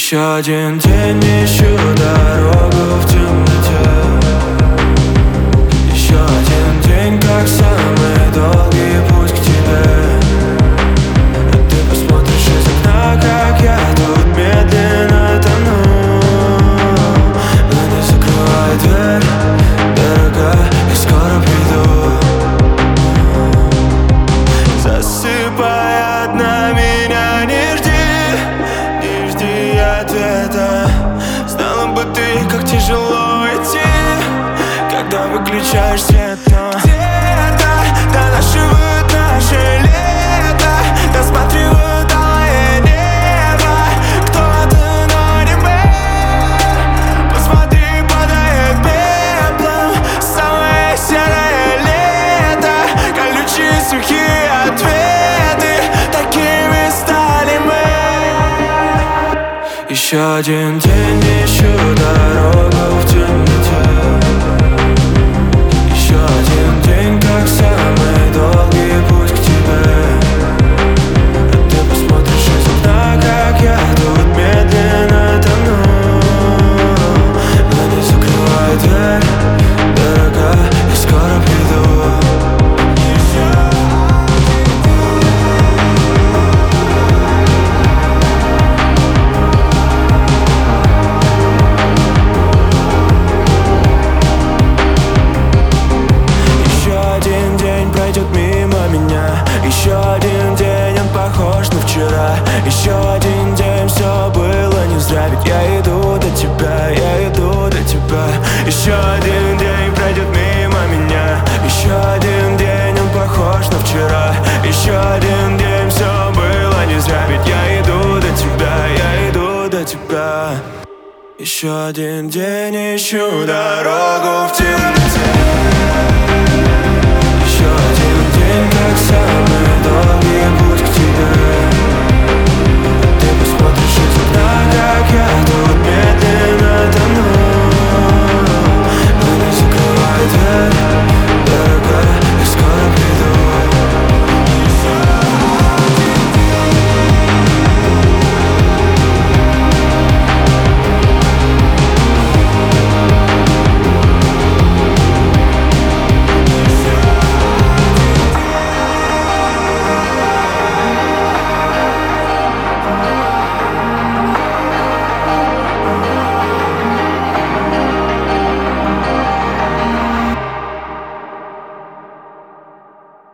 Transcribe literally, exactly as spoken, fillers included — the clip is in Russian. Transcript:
Еще один день, ищу дорогу в темноте. Еще один день, как самый долгий путь к тебе. А ты посмотришь из окна, как я тут медленно тону. Но не закрывай дверь, дорогая, я скоро приду. Засыпай одна, меня не жди, не жди ответа. Знала бы ты, как тяжело идти, когда выключаешь свет. Но где-то донашивают наше лето, досматривают алое небо. Кто-то, но не мы. Посмотри, падает пеплом самое серое лето. Колючие сухие ответы, такими стали мы. Еще один день, ищу дорогу в темноте. Еще один день, как самый долгий путь к тебе. А ты посмотришь из окна, как я тут медленно тону. Но не закрывай дверь, дорогая, я скоро приду. Еще один день, он похож на вчера. Еще один день, все было не зря. Ведь я иду до тебя, я иду до тебя. Еще один день пройдет мимо меня. Еще один день, он похож на вчера. Еще один день, все было не зря. Ведь я иду до тебя, я иду до тебя. Еще один день, ищу дорогу в темноте. Еще один день, как самый долгий путь к тебе. Ты посмотришь из окна, как я